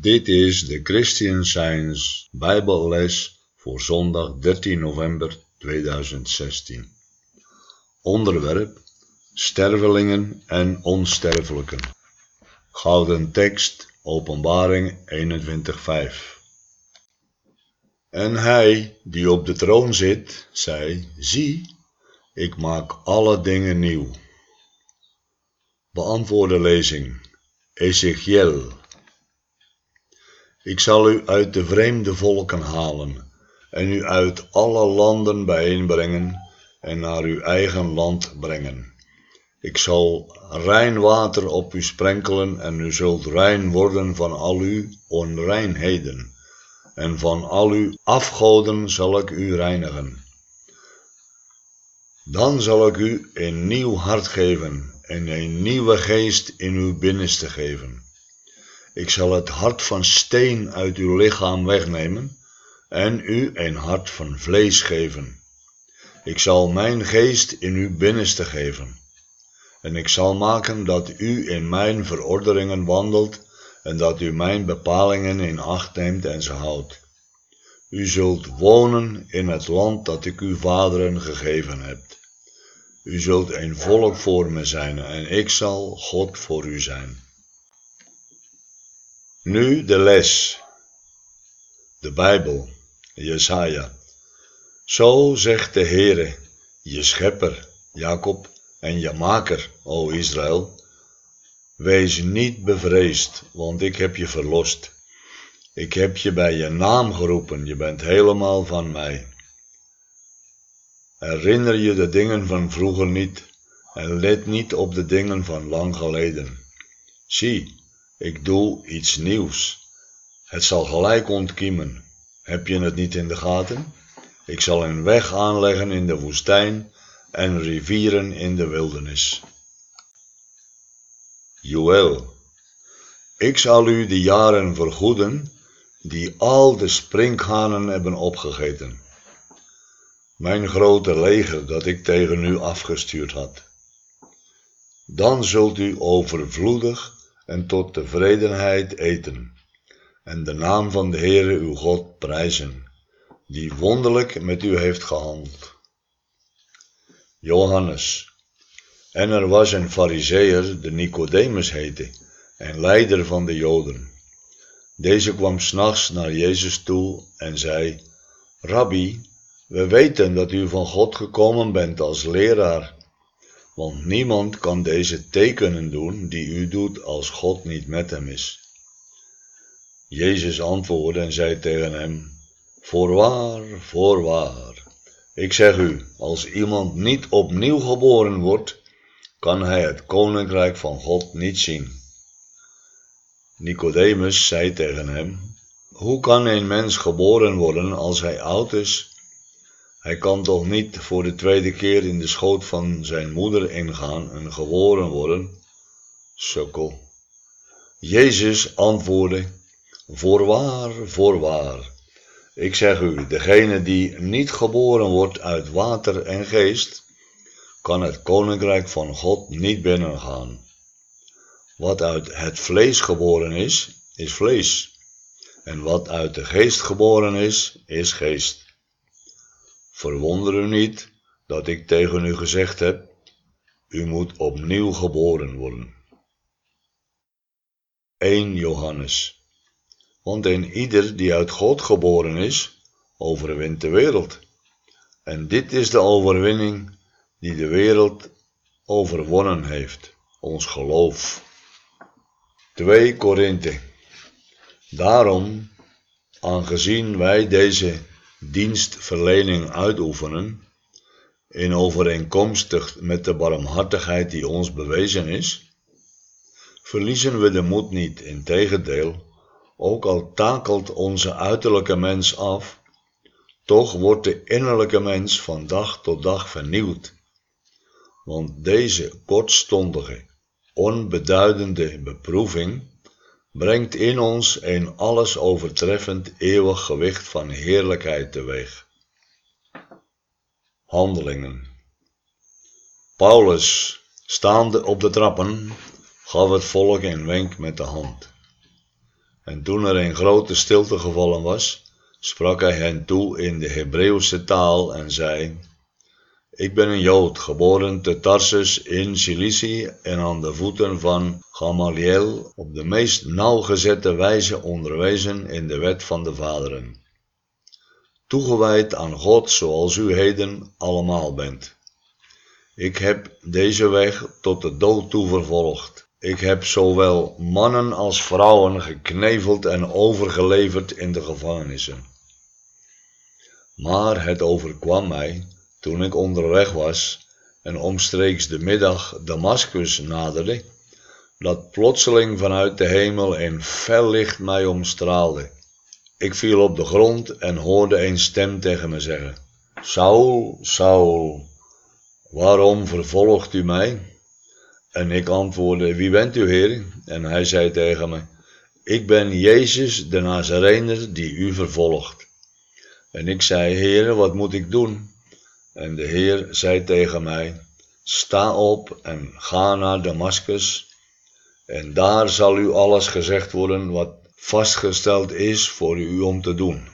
Dit is de Christian Science Bijbelles voor zondag 13 november 2016. Onderwerp: stervelingen en onsterfelijken. Gouden tekst: Openbaring 21:5. En hij die op de troon zit, zei: zie, ik maak alle dingen nieuw. Beantwoorde lezing: Ezechiel. Ik zal u uit de vreemde volken halen en u uit alle landen bijeenbrengen en naar uw eigen land brengen. Ik zal rein water op u sprenkelen en u zult rein worden van al uw onreinheden. En van al uw afgoden zal ik u reinigen. Dan zal ik u een nieuw hart geven en een nieuwe geest in uw binnenste geven. Ik zal het hart van steen uit uw lichaam wegnemen en u een hart van vlees geven. Ik zal mijn geest in uw binnenste geven. En ik zal maken dat u in mijn verordeningen wandelt en dat u mijn bepalingen in acht neemt en ze houdt. U zult wonen in het land dat ik uw vaderen gegeven heb. U zult een volk voor me zijn en ik zal God voor u zijn. Nu de les. De Bijbel, Jesaja. Zo zegt de Heere, je schepper, Jacob, en je maker, o Israël. Wees niet bevreesd, want ik heb je verlost. Ik heb je bij je naam geroepen, je bent helemaal van mij. Herinner je de dingen van vroeger niet en let niet op de dingen van lang geleden. Zie, ik doe iets nieuws. Het zal gelijk ontkiemen. Heb je het niet in de gaten? Ik zal een weg aanleggen in de woestijn en rivieren in de wildernis. Joël. Ik zal u de jaren vergoeden die al de sprinkhanen hebben opgegeten. Mijn grote leger dat ik tegen u afgestuurd had. Dan zult u overvloedig en tot tevredenheid eten en de naam van de Heere uw God prijzen, die wonderlijk met u heeft gehandeld. Johannes. En er was een Farizeeër, de Nicodemus heette, en leider van de Joden. Deze kwam 's nachts naar Jezus toe en zei: Rabbi, we weten dat u van God gekomen bent als leraar, want niemand kan deze tekenen doen die u doet als God niet met hem is. Jezus antwoordde en zei tegen hem: Voorwaar, ik zeg u, als iemand niet opnieuw geboren wordt, kan hij het koninkrijk van God niet zien. Nicodemus zei tegen hem: Hoe kan een mens geboren worden als hij oud is? Hij kan toch niet voor de tweede keer in de schoot van zijn moeder ingaan en geboren worden? Sukkel. Jezus antwoordde: Voorwaar, ik zeg u, degene die niet geboren wordt uit water en geest, kan het koninkrijk van God niet binnengaan. Wat uit het vlees geboren is, is vlees. En wat uit de geest geboren is geest. Verwonder u niet dat ik tegen u gezegd heb, u moet opnieuw geboren worden. 1 Johannes. Want een ieder die uit God geboren is, overwint de wereld. En dit is de overwinning die de wereld overwonnen heeft, ons geloof. 2 Korinthe. Daarom, aangezien wij deze dienstverlening uitoefenen, in overeenkomstig met de barmhartigheid die ons bewezen is, verliezen we de moed niet, integendeel, ook al takelt onze uiterlijke mens af, toch wordt de innerlijke mens van dag tot dag vernieuwd. Want deze kortstondige, onbeduidende beproeving brengt in ons een alles overtreffend eeuwig gewicht van heerlijkheid teweeg. Handelingen. Paulus, staande op de trappen, gaf het volk een wenk met de hand. En toen er een grote stilte gevallen was, sprak hij hen toe in de Hebreeuwse taal en zei: Ik ben een Jood, geboren te Tarsus in Cilicië en aan de voeten van Gamaliel op de meest nauwgezette wijze onderwezen in de wet van de vaderen. Toegewijd aan God zoals u heden allemaal bent. Ik heb deze weg tot de dood toe vervolgd. Ik heb zowel mannen als vrouwen gekneveld en overgeleverd in de gevangenissen. Maar het overkwam mij, toen ik onderweg was en omstreeks de middag Damaskus naderde, dat plotseling vanuit de hemel een fel licht mij omstraalde. Ik viel op de grond en hoorde een stem tegen me zeggen: Saul, Saul, waarom vervolgt u mij? En ik antwoordde: Wie bent u, Heer? En hij zei tegen me: Ik ben Jezus de Nazarener die u vervolgt. En ik zei: Heer, wat moet ik doen? En de Heer zei tegen mij: Sta op en ga naar Damaskus, en daar zal u alles gezegd worden wat vastgesteld is voor u om te doen.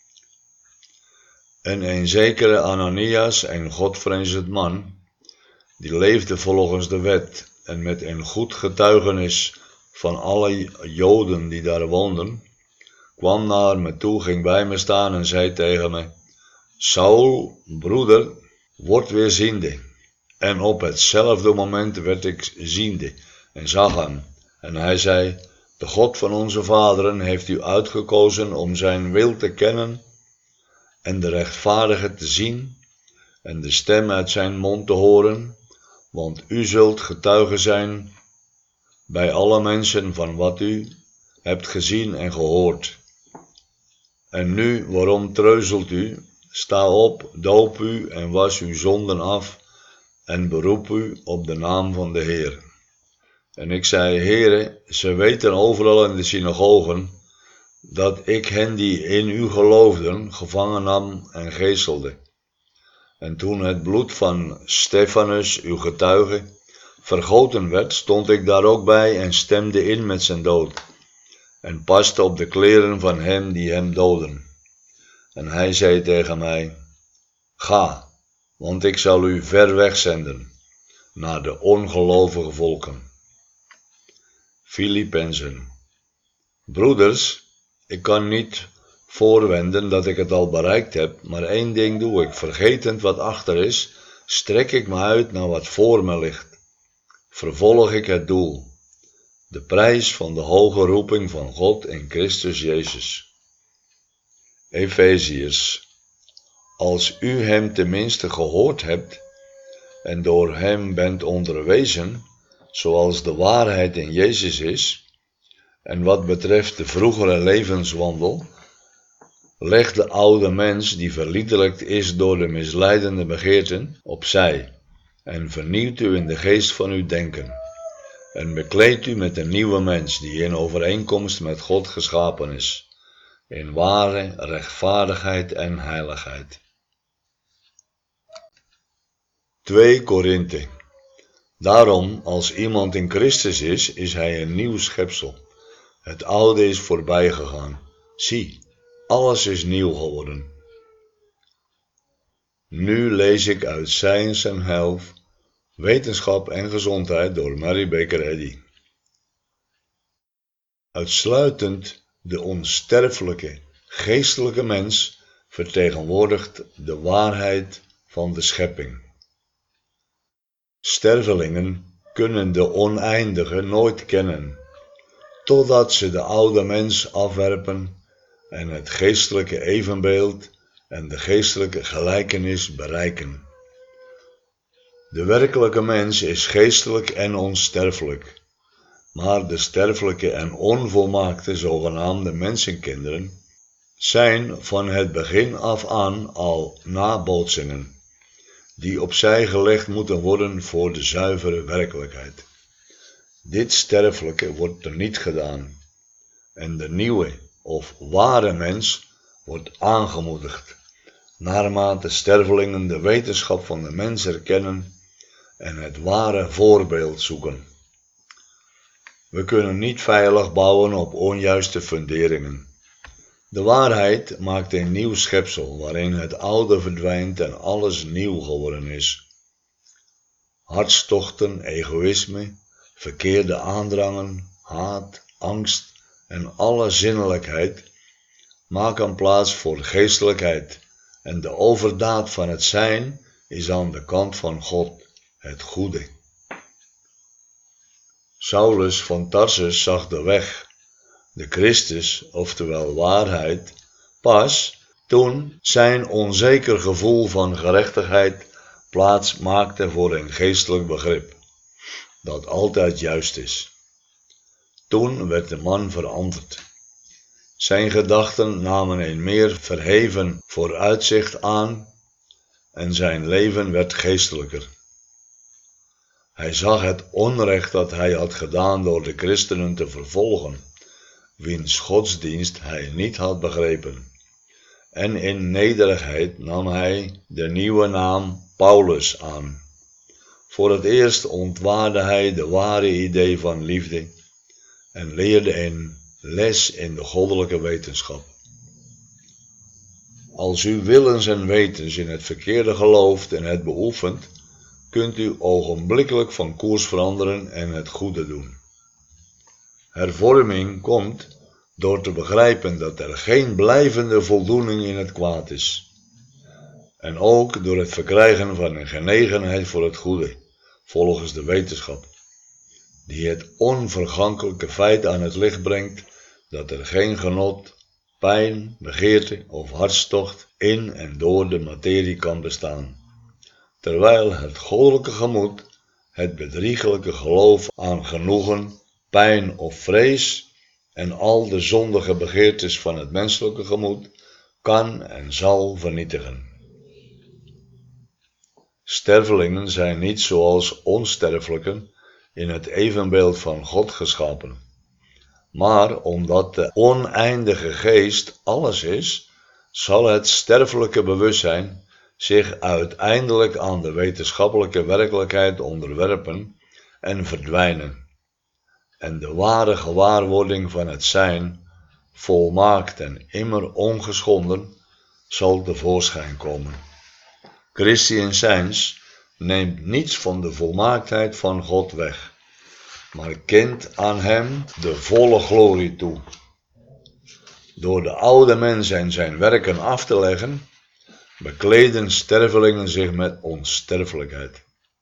En een zekere Ananias, een godvrezend man, die leefde volgens de wet en met een goed getuigenis van alle Joden die daar woonden, kwam naar me toe, ging bij me staan en zei tegen me: Saul, broeder, word weer ziende. En op hetzelfde moment werd ik ziende en zag hem. En hij zei: De God van onze vaderen heeft u uitgekozen om zijn wil te kennen en de rechtvaardige te zien en de stem uit zijn mond te horen, want u zult getuige zijn bij alle mensen van wat u hebt gezien en gehoord. En nu, waarom treuzelt u? Sta op, doop u en was uw zonden af en beroep u op de naam van de Heer. En ik zei: Heere, ze weten overal in de synagogen dat ik hen die in u geloofden gevangen nam en geeselde. En toen het bloed van Stefanus, uw getuige, vergoten werd, stond ik daar ook bij en stemde in met zijn dood, en paste op de kleren van hem die hem doden. En hij zei tegen mij: Ga, want ik zal u ver weg zenden, naar de ongelovige volken. Filippenzen. Broeders, ik kan niet voorwenden dat ik het al bereikt heb, maar één ding doe ik: vergetend wat achter is, strek ik me uit naar wat voor me ligt. Vervolg ik het doel, de prijs van de hoge roeping van God in Christus Jezus. Efeziërs. Als u hem tenminste gehoord hebt en door hem bent onderwezen, zoals de waarheid in Jezus is, en wat betreft de vroegere levenswandel, leg de oude mens die verliederlijkt is door de misleidende begeerten opzij en vernieuwt u in de geest van uw denken en bekleedt u met een nieuwe mens die in overeenkomst met God geschapen is, in ware rechtvaardigheid en heiligheid. 2 Korinthe. Daarom, als iemand in Christus is, is hij een nieuw schepsel. Het oude is voorbij gegaan. Zie, alles is nieuw geworden. Nu lees ik uit Science and Health, Wetenschap en Gezondheid door Mary Baker Eddy. Uitsluitend de onsterfelijke, geestelijke mens vertegenwoordigt de waarheid van de schepping. Stervelingen kunnen de oneindige nooit kennen, totdat ze de oude mens afwerpen en het geestelijke evenbeeld en de geestelijke gelijkenis bereiken. De werkelijke mens is geestelijk en onsterfelijk, maar de sterfelijke en onvolmaakte zogenaamde mensenkinderen zijn van het begin af aan al nabootsingen, die opzij gelegd moeten worden voor de zuivere werkelijkheid. Dit sterfelijke wordt teniet gedaan en de nieuwe of ware mens wordt aangemoedigd, naarmate stervelingen de wetenschap van de mens erkennen en het ware voorbeeld zoeken. We kunnen niet veilig bouwen op onjuiste funderingen. De waarheid maakt een nieuw schepsel waarin het oude verdwijnt en alles nieuw geworden is. Hartstochten, egoïsme, verkeerde aandrangen, haat, angst en alle zinnelijkheid maken plaats voor geestelijkheid en de overdaad van het zijn is aan de kant van God, het goede. Saulus van Tarsus zag de weg, de Christus, oftewel waarheid, pas toen zijn onzeker gevoel van gerechtigheid plaats maakte voor een geestelijk begrip, dat altijd juist is. Toen werd de man veranderd. Zijn gedachten namen een meer verheven vooruitzicht aan en zijn leven werd geestelijker. Hij zag het onrecht dat hij had gedaan door de christenen te vervolgen, wiens godsdienst hij niet had begrepen. En in nederigheid nam hij de nieuwe naam Paulus aan. Voor het eerst ontwaarde hij de ware idee van liefde en leerde een les in de goddelijke wetenschap. Als u willens en wetens in het verkeerde gelooft en het beoefent, kunt u ogenblikkelijk van koers veranderen en het goede doen. Hervorming komt door te begrijpen dat er geen blijvende voldoening in het kwaad is. En ook door het verkrijgen van een genegenheid voor het goede, volgens de wetenschap, die het onvergankelijke feit aan het licht brengt dat er geen genot, pijn, begeerte of hartstocht in en door de materie kan bestaan, terwijl het goddelijke gemoed, het bedriegelijke geloof aan genoegen, pijn of vrees en al de zondige begeertes van het menselijke gemoed kan en zal vernietigen. Stervelingen zijn niet zoals onsterfelijken in het evenbeeld van God geschapen, maar omdat de oneindige geest alles is, zal het sterfelijke bewustzijn zich uiteindelijk aan de wetenschappelijke werkelijkheid onderwerpen en verdwijnen. En de ware gewaarwording van het zijn, volmaakt en immer ongeschonden, zal tevoorschijn komen. Christian Science neemt niets van de volmaaktheid van God weg, maar kent aan hem de volle glorie toe. Door de oude mens en zijn werken af te leggen, bekleden stervelingen zich met onsterfelijkheid.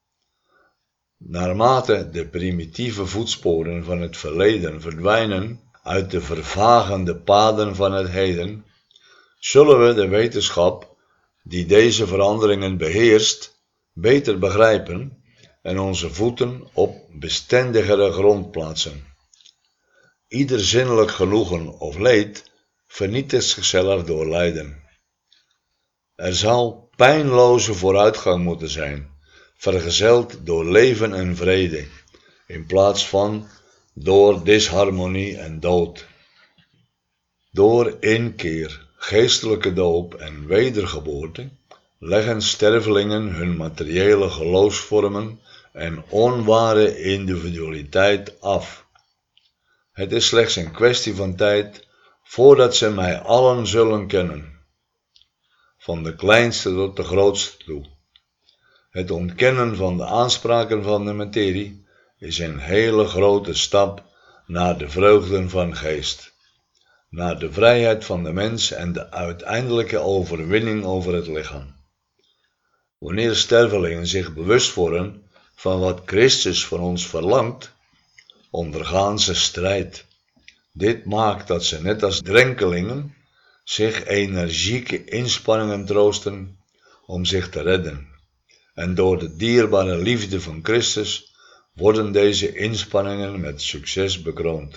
Naarmate de primitieve voetsporen van het verleden verdwijnen uit de vervagende paden van het heden, zullen we de wetenschap die deze veranderingen beheerst, beter begrijpen en onze voeten op bestendigere grond plaatsen. Ieder zinnelijk genoegen of leed vernietigt zichzelf door lijden. Er zal pijnloze vooruitgang moeten zijn, vergezeld door leven en vrede, in plaats van door disharmonie en dood. Door inkeer, geestelijke doop en wedergeboorte leggen stervelingen hun materiële geloofsvormen en onware individualiteit af. Het is slechts een kwestie van tijd voordat ze mij allen zullen kennen, van de kleinste tot de grootste toe. Het ontkennen van de aanspraken van de materie is een hele grote stap naar de vreugden van geest, naar de vrijheid van de mens en de uiteindelijke overwinning over het lichaam. Wanneer stervelingen zich bewust worden van wat Christus van ons verlangt, ondergaan ze strijd. Dit maakt dat ze net als drenkelingen zich energieke inspanningen troosten om zich te redden. En door de dierbare liefde van Christus worden deze inspanningen met succes bekroond.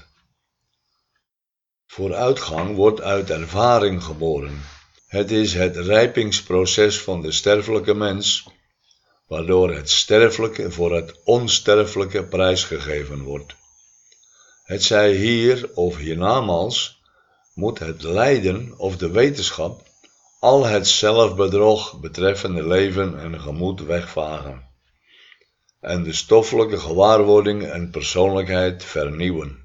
Vooruitgang wordt uit ervaring geboren. Het is het rijpingsproces van de sterfelijke mens, waardoor het sterfelijke voor het onsterfelijke prijsgegeven wordt. Hetzij hier of hiernamaals moet het lijden of de wetenschap al het zelfbedrog betreffende leven en gemoed wegvagen. en de stoffelijke gewaarwording en persoonlijkheid vernieuwen.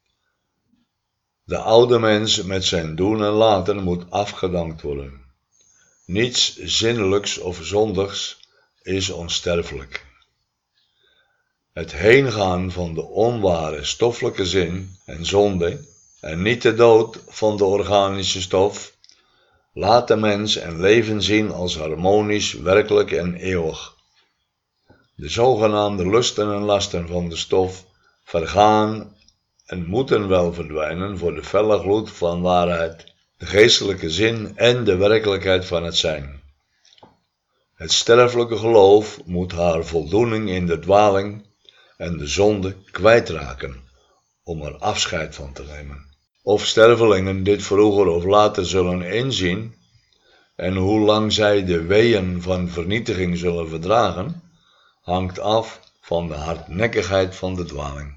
De oude mens met zijn doen en laten moet afgedankt worden. Niets zinnelijks of zondigs is onsterfelijk. Het heengaan van de onware stoffelijke zin en zonde en niet de dood van de organische stof laat de mens en leven zien als harmonisch, werkelijk en eeuwig. De zogenaamde lusten en lasten van de stof vergaan en moeten wel verdwijnen voor de felle gloed van waarheid, de geestelijke zin en de werkelijkheid van het zijn. Het sterfelijke geloof moet haar voldoening in de dwaling en de zonde kwijtraken, om er afscheid van te nemen. Of stervelingen dit vroeger of later zullen inzien, en hoe lang zij de weeën van vernietiging zullen verdragen, hangt af van de hardnekkigheid van de dwaling.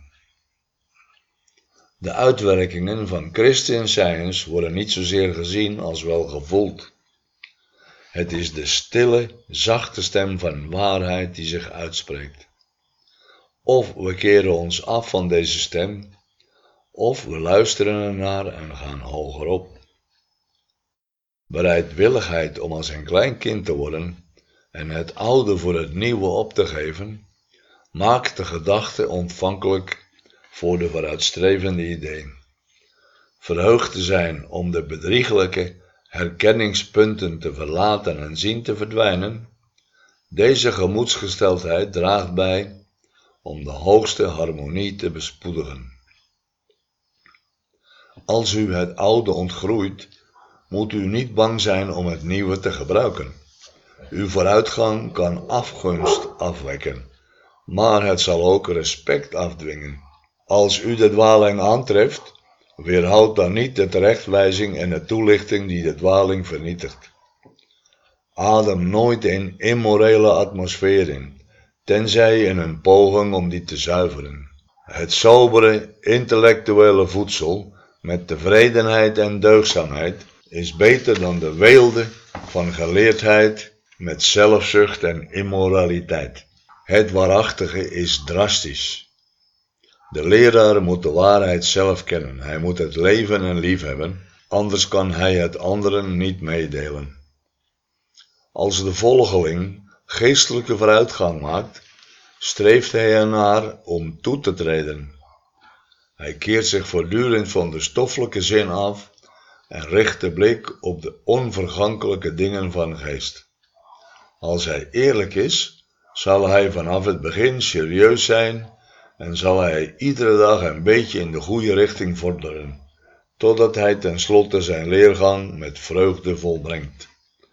De uitwerkingen van Christian Science worden niet zozeer gezien als wel gevoeld. Het is de stille, zachte stem van waarheid die zich uitspreekt. Of we keren ons af van deze stem, of we luisteren ernaar en gaan hogerop. Bereidwilligheid om als een klein kind te worden en het oude voor het nieuwe op te geven, maakt de gedachte ontvankelijk voor de vooruitstrevende ideeën. Verheugd te zijn om de bedrieglijke herkenningspunten te verlaten en zien te verdwijnen, deze gemoedsgesteldheid draagt bij om de hoogste harmonie te bespoedigen. Als u het oude ontgroeit, moet u niet bang zijn om het nieuwe te gebruiken. Uw vooruitgang kan afgunst afwekken, maar het zal ook respect afdwingen. Als u de dwaling aantreft, weerhoudt dan niet de terechtwijzing en de toelichting die de dwaling vernietigt. Adem nooit een immorele atmosfeer in, tenzij in een poging om die te zuiveren. Het sobere, intellectuele voedsel met tevredenheid en deugdzaamheid is beter dan de weelde van geleerdheid met zelfzucht en immoraliteit. Het waarachtige is drastisch. De leraar moet de waarheid zelf kennen. Hij moet het leven en liefhebben, anders kan hij het anderen niet meedelen. Als de volgeling geestelijke vooruitgang maakt, streeft hij ernaar om toe te treden. Hij keert zich voortdurend van de stoffelijke zin af en richt de blik op de onvergankelijke dingen van geest. Als hij eerlijk is, zal hij vanaf het begin serieus zijn en zal hij iedere dag een beetje in de goede richting vorderen, totdat hij tenslotte zijn leergang met vreugde volbrengt.